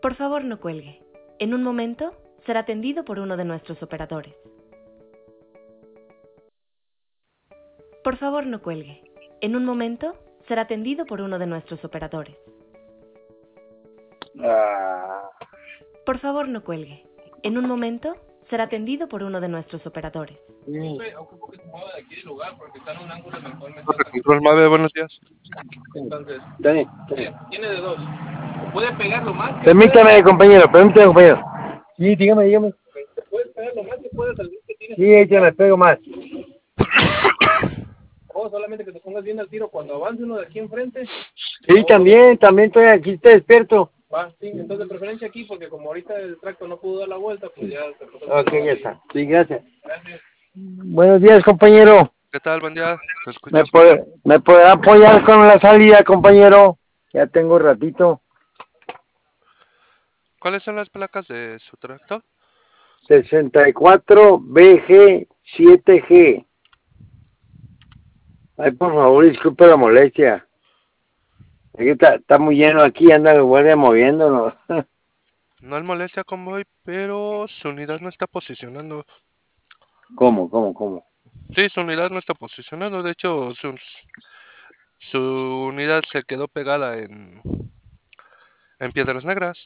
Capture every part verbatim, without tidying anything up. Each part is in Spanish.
Por favor, no cuelgue. En un momento será atendido por uno de nuestros operadores. Por favor, no cuelgue. En un momento será atendido por uno de nuestros operadores. Ah, Por favor, no cuelgue. En un momento será atendido por uno de nuestros operadores. sí. Ocupo que se mueva de aquí del lugar porque está en un ángulo en el cual me Torre está Control Mave, buenos días. Entonces, Dani, tiene, tiene de dos. Puede pegar lo más que permítame, compañero, permítame, compañero. Sí, dígame, dígame. puede. Te puedes pegar lo más que puedas al grip que tienes. Sí, échame, pego más. O solamente que te pongas bien al tiro cuando avance uno de aquí enfrente. Sí, o- también, también estoy aquí, estoy despierto. Va, sí, entonces de preferencia aquí porque como ahorita el tracto no pudo dar la vuelta, pues ya se pasó. Ok, ya está. Sí, gracias. Gracias. Buenos días, compañero. ¿Qué tal? Buen día. ¿Te ¿Me, escuchas? puede, ¿Me podrá apoyar con la salida, compañero? Ya tengo ratito. ¿Cuáles son las placas de su tractor? sesenta y cuatro B G siete G. Ay, por favor, disculpe la molestia. Es que está, está muy lleno aquí, anda el guardia moviéndonos. No hay molestia, convoy, pero su unidad no está posicionando. ¿Cómo, cómo, cómo? Sí, su unidad no está posicionando. De hecho, su, su unidad se quedó pegada en, en Piedras Negras.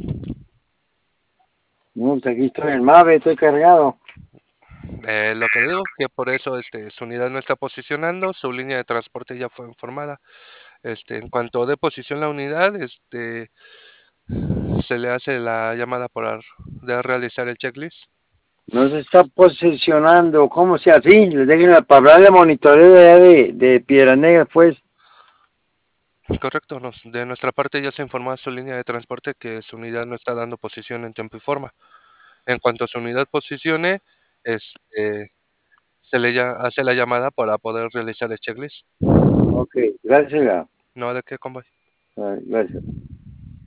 No, pues aquí estoy en Mave, estoy cargado. Eh, lo que digo que por eso este, su unidad no está posicionando, su línea de transporte ya fue informada. Este, en cuanto de posición la unidad, este, se le hace la llamada para de realizar el checklist. No se está posicionando, ¿cómo sea así? Les dejen para hablar de monitoreo de, allá de, de Piedras Negras, pues. Correcto, nos- de nuestra parte ya se informó a su línea de transporte que su unidad no está dando posición en tiempo y forma. En cuanto su unidad posicione, este, se le ya- hace la llamada para poder realizar el checklist. Ok, gracias. No de qué, convoy. Gracias.